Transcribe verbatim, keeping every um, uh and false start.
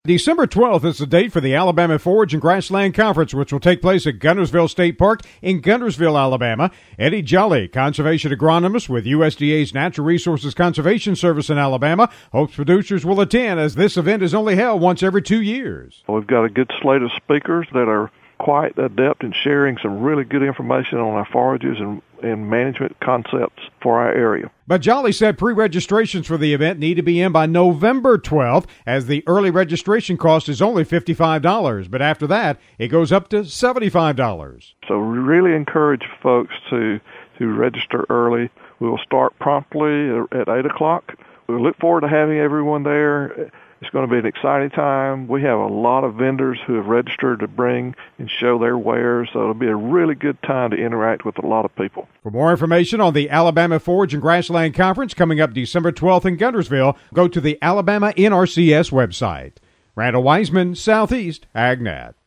December twelfth is the date for the Alabama Forage and Grassland Conference, which will take place at Guntersville State Park in Guntersville, Alabama. Eddie Jolly, conservation agronomist with U S D A's Natural Resources Conservation Service in Alabama, hopes producers will attend as this event is only held once every two years. We've got a good slate of speakers that are quite adept in sharing some really good information on our forages and, and management concepts for our area. But Jolly said pre-registrations for the event need to be in by November twelfth, as the early registration cost is only fifty-five dollars. But after that, it goes up to seventy-five dollars. So we really encourage folks to, to register early. We will start promptly at eight o'clock. We look forward to having everyone there. It's going to be an exciting time. We have a lot of vendors who have registered to bring and show their wares, so it'll be a really good time to interact with a lot of people. For more information on the Alabama Forage and Grassland Conference coming up December twelfth in Guntersville, go to the Alabama N R C S website. Randall Wiseman, Southeast AgNet.